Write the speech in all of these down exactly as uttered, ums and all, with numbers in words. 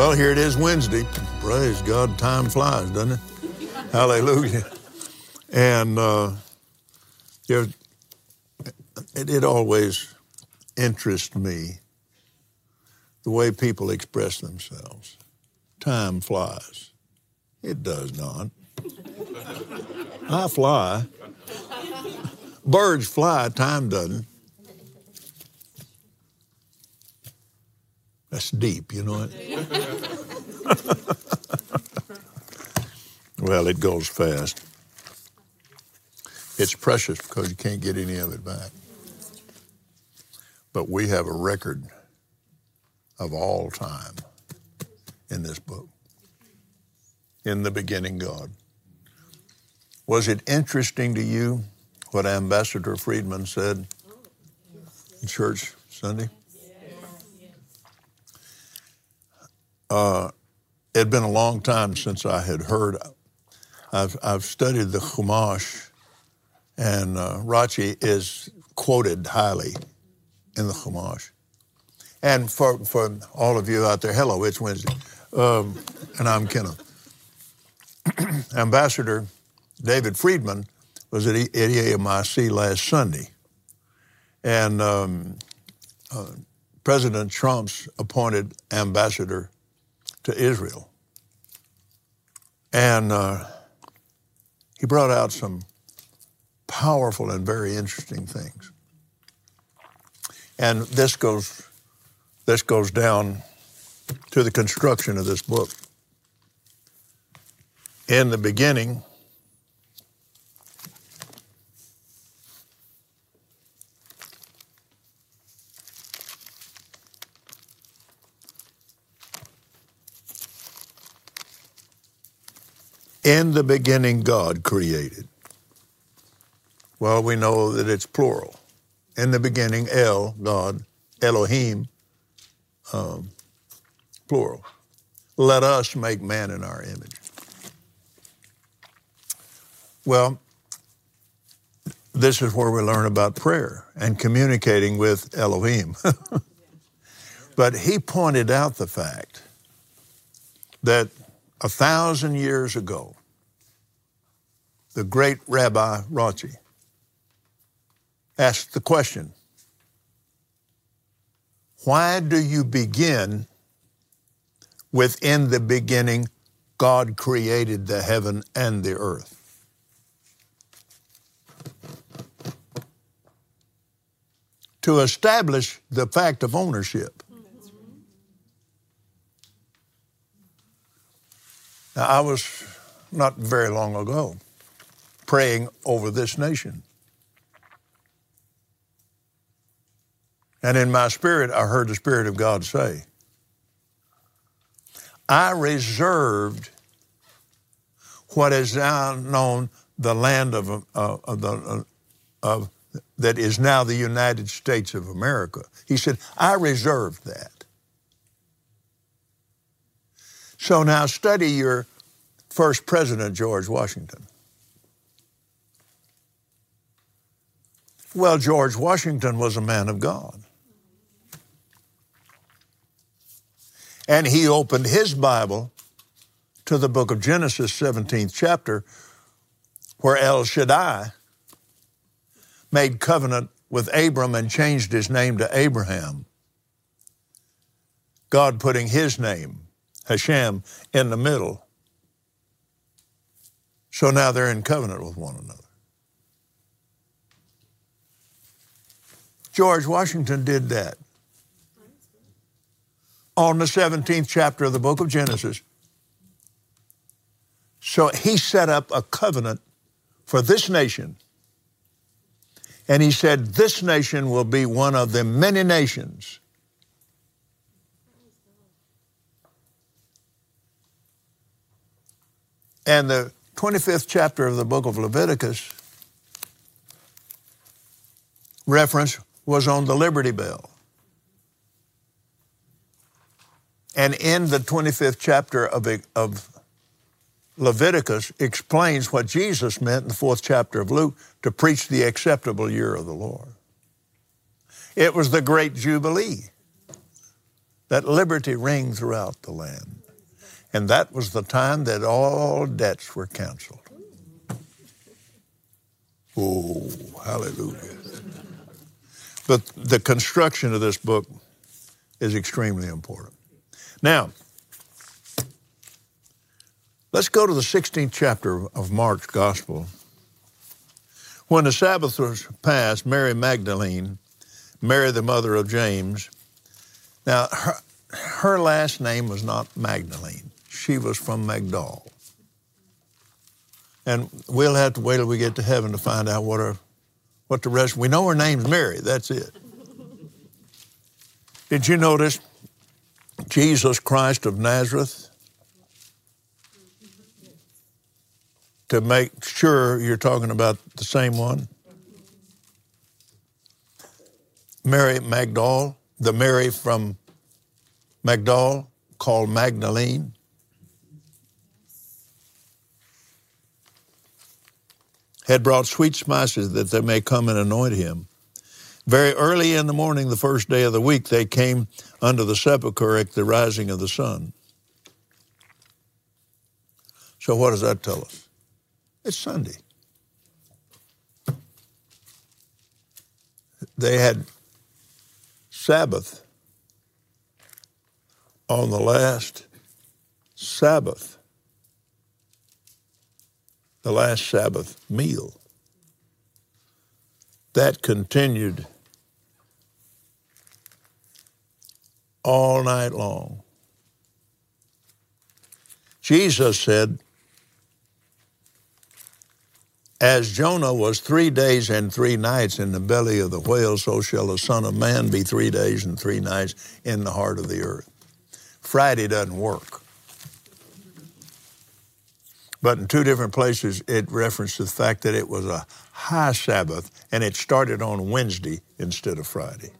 Well, here it is Wednesday. Praise God, time flies, doesn't it? Hallelujah. And uh, there, it, it always interests me the way people express themselves. Time flies. It does not. I fly. Birds fly, time doesn't. That's deep, you know it? Well, it goes fast. It's precious because you can't get any of it back. But we have a record of all time in this book. In the beginning, God. Was it interesting to you what Ambassador Friedman said in church Sunday? Uh, it had been a long time since I had heard. I've, I've studied the Chumash, and uh, Rachi is quoted highly in the Chumash. And for, for all of you out there, hello, it's Wednesday, um, and I'm Kenneth. Ambassador David Friedman was at E A M I C last Sunday, and um, uh, President Trump's appointed ambassador to Israel. And uh, he brought out some powerful and very interesting things. And this goes, this goes down to the construction of this book. In the beginning, in the beginning, God created. Well, we know that it's plural. In the beginning, El, God, Elohim, um, plural. Let us make man in our image. Well, this is where we learn about prayer and communicating with Elohim. But he pointed out the fact that a thousand years ago, the great Rabbi Rachi asked the question, why do you begin with in the beginning God created the heaven and the earth? To establish the fact of ownership. Now, I was not very long ago praying over this nation. And in my spirit, I heard the Spirit of God say, I reserved what is now known the land of, uh, of, the, uh, of that is now the United States of America. He said, I reserved that. So now study your first president, George Washington. Well, George Washington was a man of God. And he opened his Bible to the book of Genesis, seventeenth chapter, where El Shaddai made covenant with Abram and changed his name to Abraham. God putting his name, Hashem, in the middle. So now they're in covenant with one another. George Washington did that. On the seventeenth chapter of the book of Genesis. So he set up a covenant for this nation. And he said, this nation will be one of the many nations. And the twenty-fifth chapter of the book of Leviticus reference was on the Liberty Bell. And in the twenty-fifth chapter of, of Leviticus explains what Jesus meant in the fourth chapter of Luke to preach the acceptable year of the Lord. It was the great Jubilee. That liberty ring throughout the land. And that was the time that all debts were canceled. Oh, hallelujah. But the construction of this book is extremely important. Now, let's go to the sixteenth chapter of Mark's Gospel. When the Sabbath was passed, Mary Magdalene, Mary the mother of James, now her, her last name was not Magdalene. She was from Magdal. And we'll have to wait till we get to heaven to find out what her, what the rest, we know her name's Mary, that's it. Did you notice Jesus Christ of Nazareth? To make sure you're talking about the same one. Mary Magdal, the Mary from Magdal, called Magdalene. Had brought sweet spices that they may come and anoint him. Very early in the morning, the first day of the week, they came unto the sepulchre at the rising of the sun. So what does that tell us? It's Sunday. They had Sabbath on the last Sabbath, the last Sabbath meal. That continued all night long. Jesus said, as Jonah was three days and three nights in the belly of the whale, so shall the Son of Man be three days and three nights in the heart of the earth. Friday doesn't work. But in two different places, it referenced the fact that it was a high Sabbath, and it started on Wednesday instead of Friday.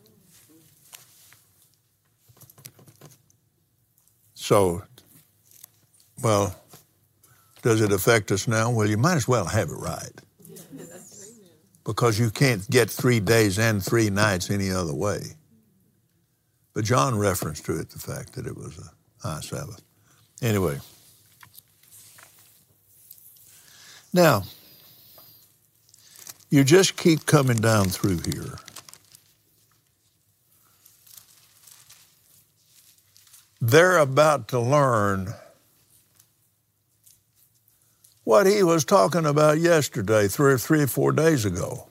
So, well, does it affect us now? Well, you might as well have it right. Because you can't get three days and three nights any other way. But John referenced to it the fact that it was a high Sabbath. Anyway. Now, you just keep coming down through here. They're about to learn what he was talking about yesterday, three or three or four days ago.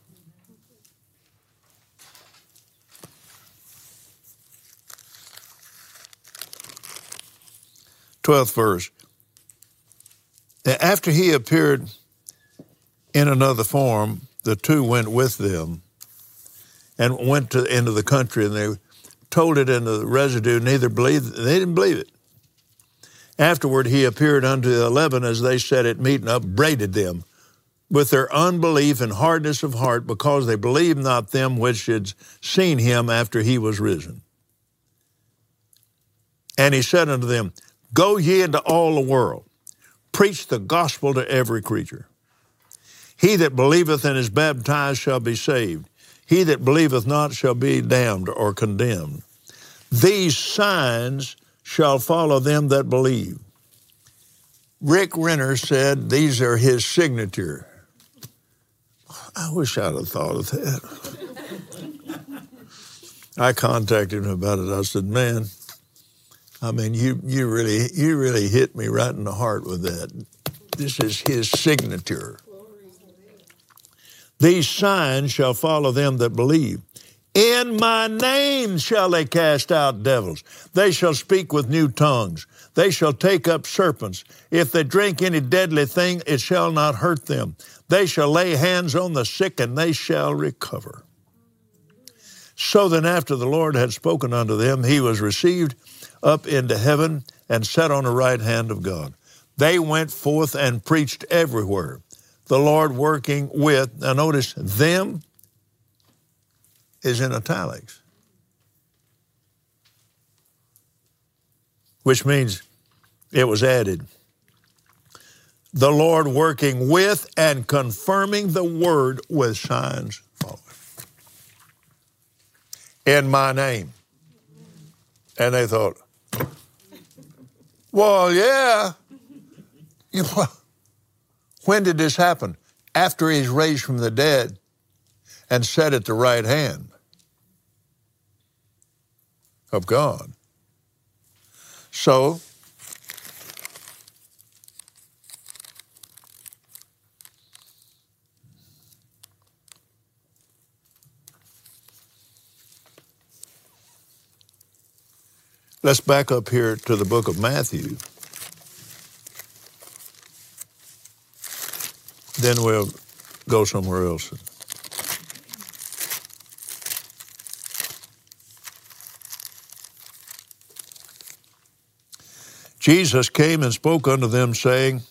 Twelfth verse. After he appeared in another form, the two went with them and went to into the country, and they told it in the residue, neither believed, they didn't believe it. Afterward, he appeared unto the eleven as they sat at meat and upbraided them with their unbelief and hardness of heart, because they believed not them which had seen him after he was risen. And he said unto them, go ye into all the world, preach the gospel to every creature. He that believeth and is baptized shall be saved. He that believeth not shall be damned or condemned. These signs shall follow them that believe. Rick Renner said these are his signature. I wish I'd have thought of that. I contacted him about it. I said, man, I mean, you you really you really hit me right in the heart with that. This is his signature. These signs shall follow them that believe. In my name shall they cast out devils. They shall speak with new tongues. They shall take up serpents. If they drink any deadly thing, it shall not hurt them. They shall lay hands on the sick, and they shall recover. So then after the Lord had spoken unto them, he was received up into heaven and sat on the right hand of God. They went forth and preached everywhere, the Lord working with, now notice, them is in italics, which means it was added. The Lord working with and confirming the word with signs following. In my name. And they thought, Well, yeah. You know, when did this happen? After he's raised from the dead and sat at the right hand of God. So, let's back up here to the book of Matthew. Then we'll go somewhere else. Jesus came and spoke unto them, saying,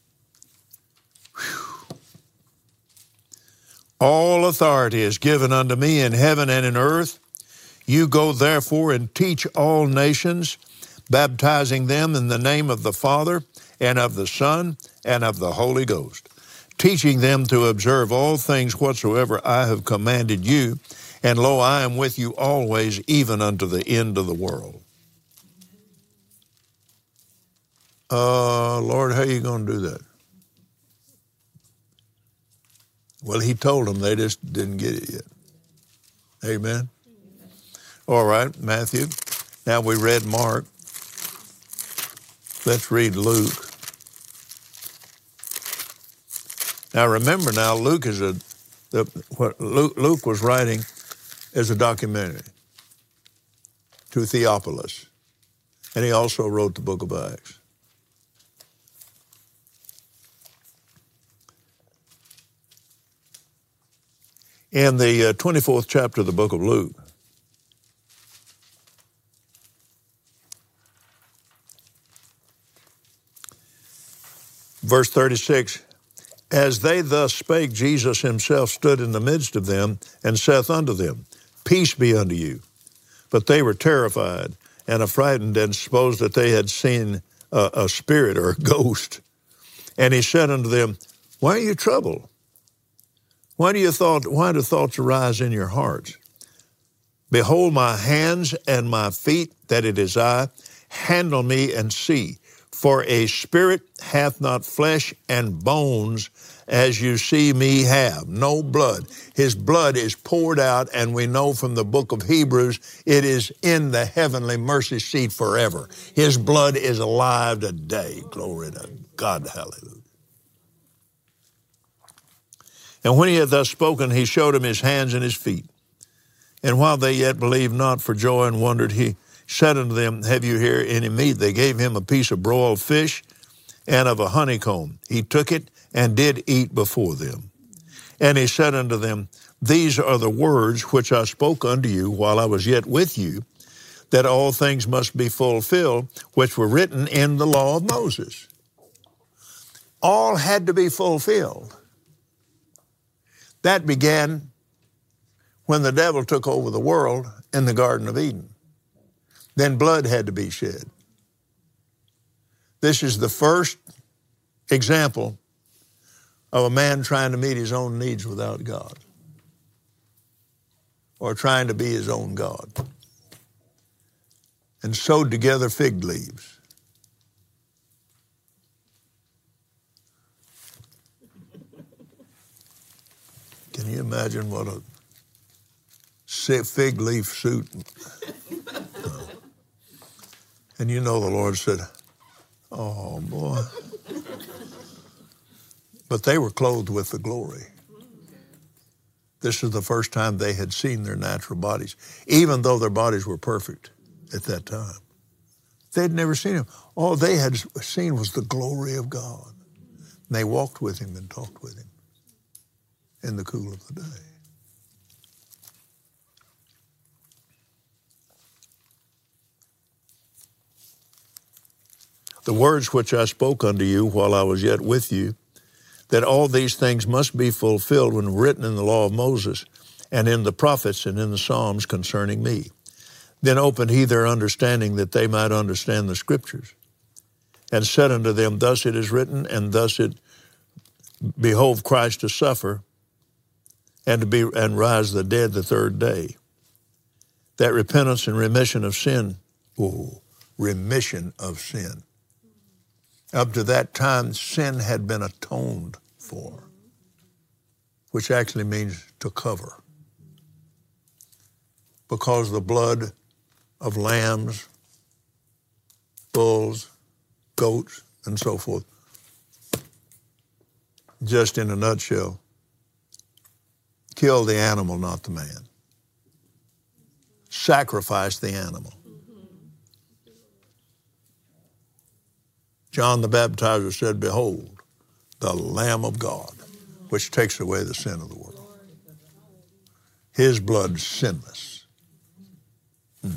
all authority is given unto me in heaven and in earth. You go therefore and teach all nations, baptizing them in the name of the Father and of the Son and of the Holy Ghost, teaching them to observe all things whatsoever I have commanded you. And lo, I am with you always, even unto the end of the world. Uh, Lord, how are you going to do that? Well, he told them, they just didn't get it yet. Amen. All right, Matthew. Now we read Mark. Let's read Luke. Now remember now, Luke is a, the, what Luke, Luke was writing is a documentary to Theophilus. And he also wrote the book of Acts. In the uh, twenty-fourth chapter of the book of Luke, verse thirty-six, as they thus spake, Jesus himself stood in the midst of them and saith unto them, peace be unto you. But they were terrified and affrighted and supposed that they had seen a, a spirit or a ghost. And he said unto them, why are you troubled? Why do you thought, why do thoughts arise in your hearts? Behold my hands and my feet, that it is I. Handle me and see. For a spirit hath not flesh and bones, as you see me have. No blood. His blood is poured out, and we know from the book of Hebrews, it is in the heavenly mercy seat forever. His blood is alive today. Glory to God. Hallelujah. And when he had thus spoken, he showed him his hands and his feet. And while they yet believed not for joy and wondered, he said unto them, have you here any meat? They gave him a piece of broiled fish and of a honeycomb. He took it and did eat before them. And he said unto them, these are the words which I spoke unto you while I was yet with you, that all things must be fulfilled, which were written in the law of Moses. All had to be fulfilled. That began when the devil took over the world in the Garden of Eden. Then blood had to be shed. This is the first example of a man trying to meet his own needs without God, or trying to be his own God, and sewed together fig leaves. Can you imagine what a fig leaf suit? And you know the Lord said, oh, boy. But they were clothed with the glory. This is the first time they had seen their natural bodies, even though their bodies were perfect at that time. They'd never seen him. All they had seen was the glory of God. And they walked with him and talked with him in the cool of the day. The words which I spoke unto you while I was yet with you, that all these things must be fulfilled when written in the law of Moses and in the prophets and in the Psalms concerning me. Then opened he their understanding that they might understand the scriptures, and said unto them, thus it is written, and thus it behoved Christ to suffer and to be and rise the dead the third day, that repentance and remission of sin, oh, remission of sin, Up to that time, sin had been atoned for, which actually means to cover. Because the blood of lambs, bulls, goats, and so forth, just in a nutshell, killed the animal, not the man. Sacrificed the animal. John the Baptizer said, "Behold, the Lamb of God, which takes away the sin of the world. His blood sinless." Hmm.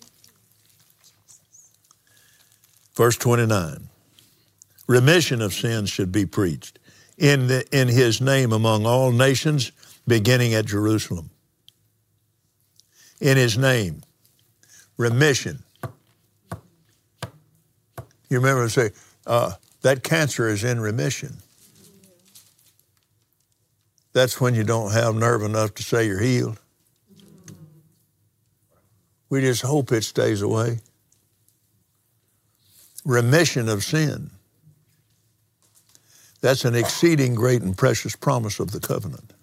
Verse twenty-nine, remission of sins should be preached in, the, in his name among all nations, beginning at Jerusalem. In his name, remission. You remember say, uh, that cancer is in remission. That's when you don't have nerve enough to say you're healed. We just hope it stays away. Remission of sin. That's an exceeding great and precious promise of the covenant.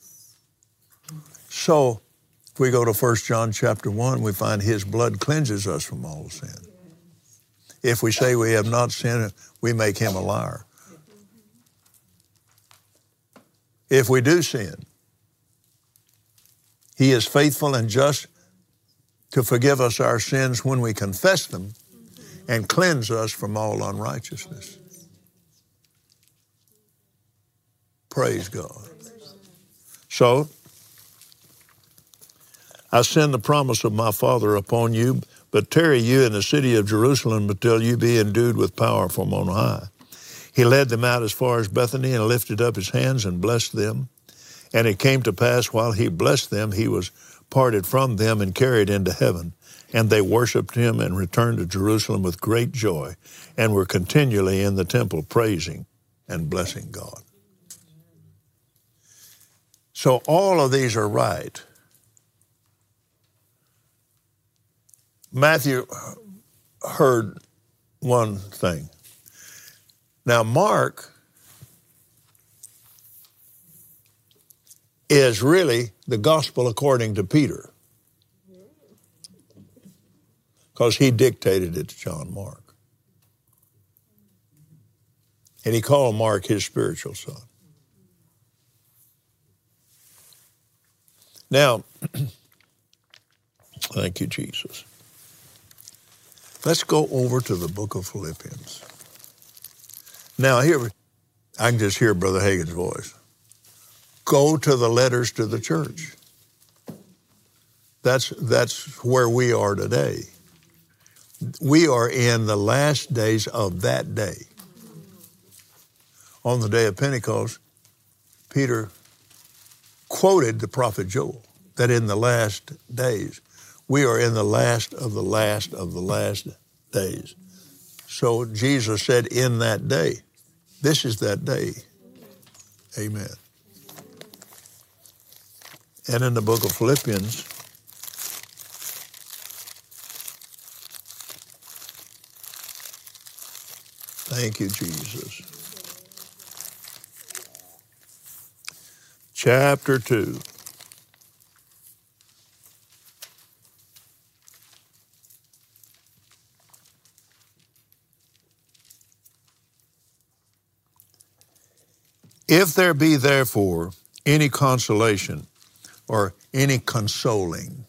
So, if we go to First John chapter one, we find his blood cleanses us from all sin. If we say we have not sinned, we make him a liar. If we do sin, he is faithful and just to forgive us our sins when we confess them and cleanse us from all unrighteousness. Praise God. So, I send the promise of my Father upon you, but tarry you in the city of Jerusalem until you be endued with power from on high. He led them out as far as Bethany and lifted up his hands and blessed them. And it came to pass while he blessed them, he was parted from them and carried into heaven. And they worshiped him and returned to Jerusalem with great joy and were continually in the temple praising and blessing God. So all of these are right. Matthew heard one thing. Now, Mark is really the gospel according to Peter, because he dictated it to John Mark. And he called Mark his spiritual son. Now, thank you, Jesus. Let's go over to the book of Philippians. Now, here, I can just hear Brother Hagin's voice. Go to the letters to the church. That's, that's where we are today. We are in the last days of that day. On the day of Pentecost, Peter quoted the prophet Joel, that in the last days, we are in the last of the last of the last days. So Jesus said, in that day. This is that day. Amen. And in the book of Philippians, thank you, Jesus. Chapter two. If there be therefore any consolation or any consoling,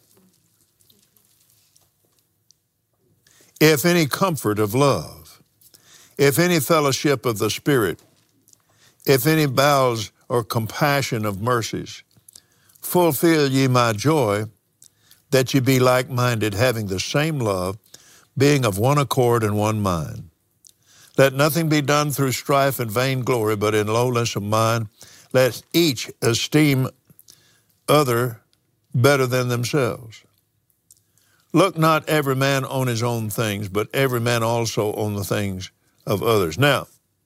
if any comfort of love, if any fellowship of the Spirit, if any bowels or compassion of mercies, fulfill ye my joy, that ye be like-minded, having the same love, being of one accord and one mind. Let nothing be done through strife and vainglory, but in lowliness of mind, let each esteem other better than themselves. Look not every man on his own things, but every man also on the things of others. Now,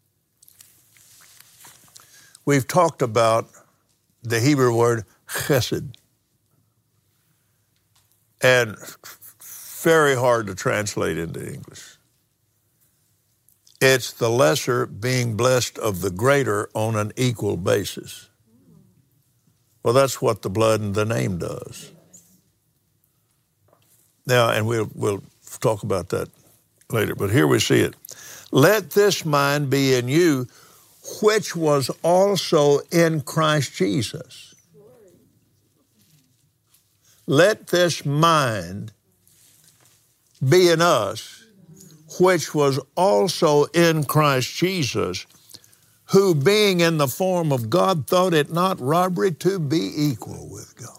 we've talked about the Hebrew word chesed, and very hard to translate into English. It's the lesser being blessed of the greater on an equal basis. Well, that's what the blood and the name does. Now, and we'll, we'll talk about that later, but here we see it. Let this mind be in you, which was also in Christ Jesus. Let this mind be in us, which was also in Christ Jesus, who being in the form of God thought it not robbery to be equal with God.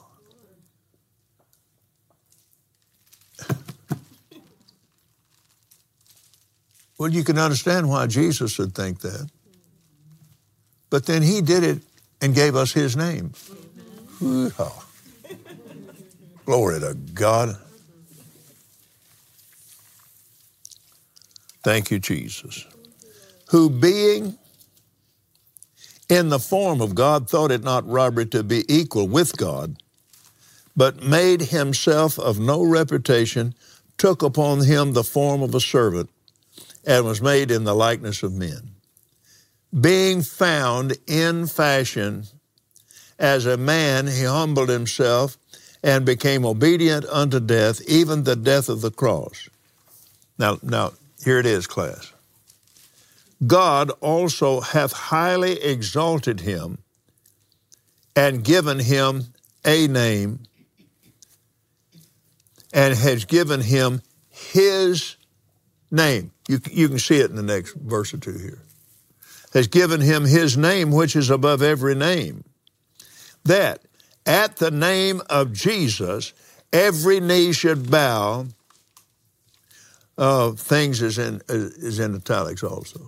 Well, you can understand why Jesus would think that. But then he did it and gave us his name. Oh. Glory to God. Thank you, Jesus. Who being in the form of God thought it not robbery to be equal with God, but made himself of no reputation, took upon him the form of a servant, and was made in the likeness of men. Being found in fashion as a man, he humbled himself and became obedient unto death, even the death of the cross. Now, now here it is, class. God also hath highly exalted him and given him a name, and has given him his name. You, you can see it in the next verse or two here. Has given him his name, which is above every name, that at the name of Jesus, every knee should bow. Uh, things is in, is in italics also.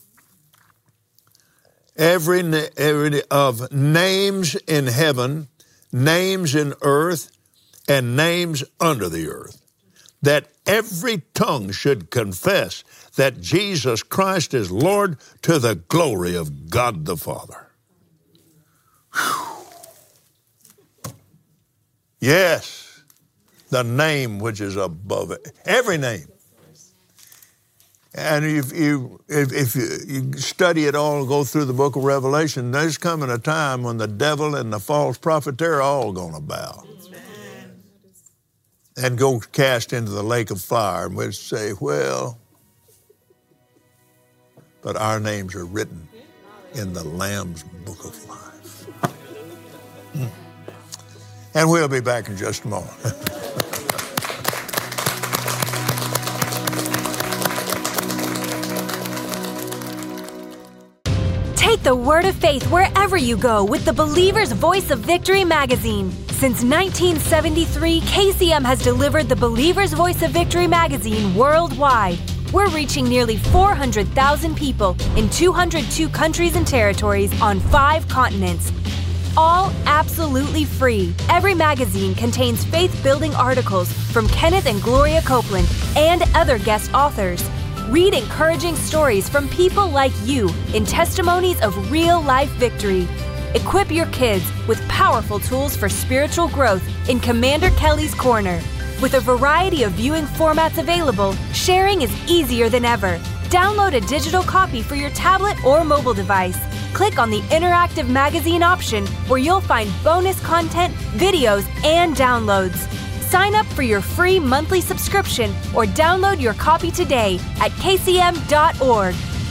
Every, every of names in heaven, names in earth, and names under the earth, that every tongue should confess that Jesus Christ is Lord, to the glory of God the Father. Whew. Yes, the name which is above it, every name. And if you if, if you, you study it all, go through the book of Revelation, there's coming a time when the devil and the false prophet, they're all going to bow. Amen. And go cast into the lake of fire, and we'll say, well, but our names are written in the Lamb's book of life. Mm. And we'll be back in just a moment. Take the word of faith wherever you go with the Believer's Voice of Victory magazine. Since nineteen seventy-three, K C M has delivered the Believer's Voice of Victory magazine worldwide. We're reaching nearly four hundred thousand people in two hundred two countries and territories on five continents. All absolutely free. Every magazine contains faith-building articles from Kenneth and Gloria Copeland and other guest authors. Read encouraging stories from people like you in testimonies of real-life victory. Equip your kids with powerful tools for spiritual growth in Commander Kelly's Corner. With a variety of viewing formats available, sharing is easier than ever. Download a digital copy for your tablet or mobile device. Click on the interactive magazine option where you'll find bonus content, videos, and downloads. Sign up for your free monthly subscription or download your copy today at k c m dot org.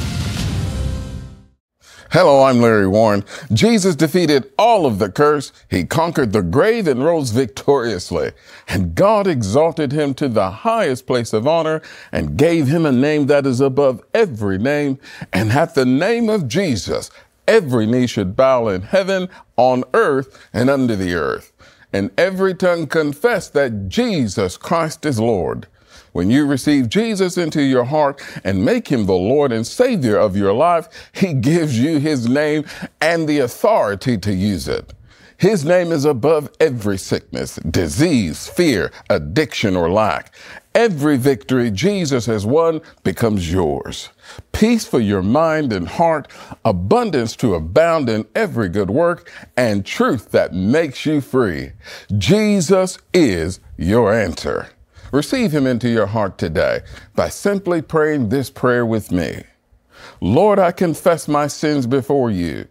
Hello, I'm Larry Warren. Jesus defeated all of the curse. He conquered the grave and rose victoriously. And God exalted him to the highest place of honor and gave him a name that is above every name. And at the name of Jesus, every knee should bow in heaven, on earth, and under the earth. And every tongue confess that Jesus Christ is Lord. When you receive Jesus into your heart and make him the Lord and Savior of your life, he gives you his name and the authority to use it. His name is above every sickness, disease, fear, addiction, or lack. Every victory Jesus has won becomes yours. Peace for your mind and heart, abundance to abound in every good work, and truth that makes you free. Jesus is your answer. Receive him into your heart today by simply praying this prayer with me. Lord, I confess my sins before you.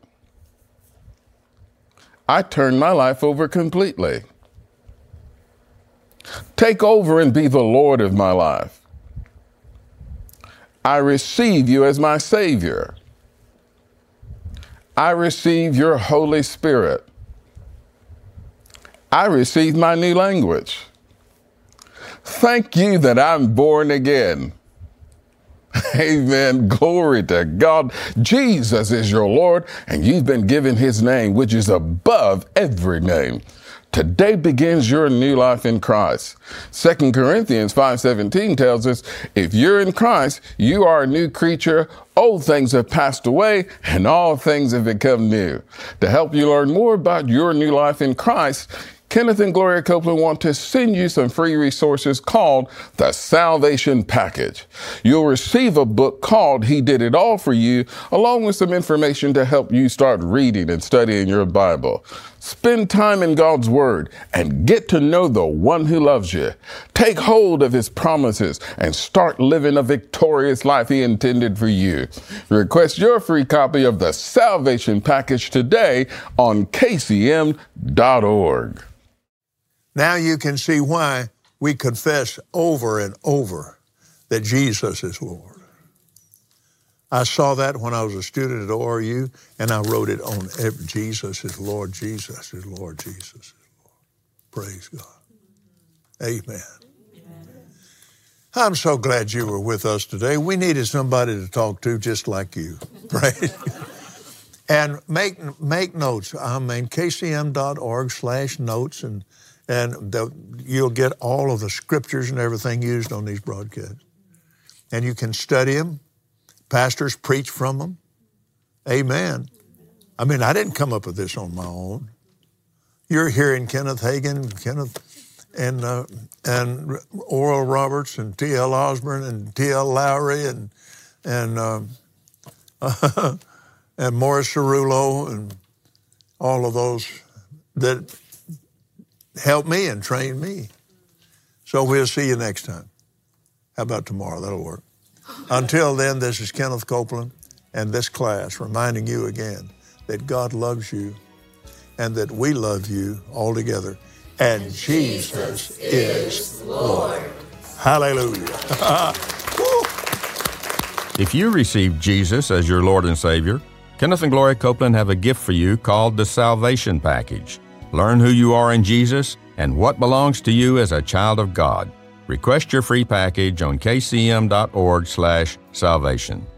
I turn my life over completely. Take over and be the Lord of my life. I receive you as my Savior. I receive your Holy Spirit. I receive my new language. Thank you that I'm born again. Amen. Glory to God. Jesus is your Lord, and you've been given his name, which is above every name. Today begins your new life in Christ. Second Corinthians five seventeen tells us, if you're in Christ, you are a new creature. Old things have passed away and all things have become new. To help you learn more about your new life in Christ, Kenneth and Gloria Copeland want to send you some free resources called the Salvation Package. You'll receive a book called He Did It All for You, along with some information to help you start reading and studying your Bible. Spend time in God's Word and get to know the one who loves you. Take hold of his promises and start living a victorious life he intended for you. Request your free copy of the Salvation Package today on K C M dot org. Now you can see why we confess over and over that Jesus is Lord. I saw that when I was a student at O R U, and I wrote it on every, Jesus is Lord, Jesus is Lord, Jesus is Lord. Praise God. Amen. Amen. I'm so glad you were with us today. We needed somebody to talk to just like you. Praise God. And make make notes. I mean, K C M dot org slash notes, and And the, you'll get all of the scriptures and everything used on these broadcasts. And you can study them. Pastors preach from them. Amen. I mean, I didn't come up with this on my own. You're hearing Kenneth Hagin, Kenneth, and uh, and Oral Roberts, and T L Osborne, and T L Lowry, and and um, and Morris Cerullo, and all of those that help me and train me. So we'll see you next time. How about tomorrow? That'll work. Until then, this is Kenneth Copeland and this class reminding you again that God loves you and that we love you all together. And, and Jesus, Jesus is Lord. Lord. Hallelujah. If you received Jesus as your Lord and Savior, Kenneth and Gloria Copeland have a gift for you called the Salvation Package. Learn who you are in Jesus and what belongs to you as a child of God. Request your free package on K C M dot org slash salvation.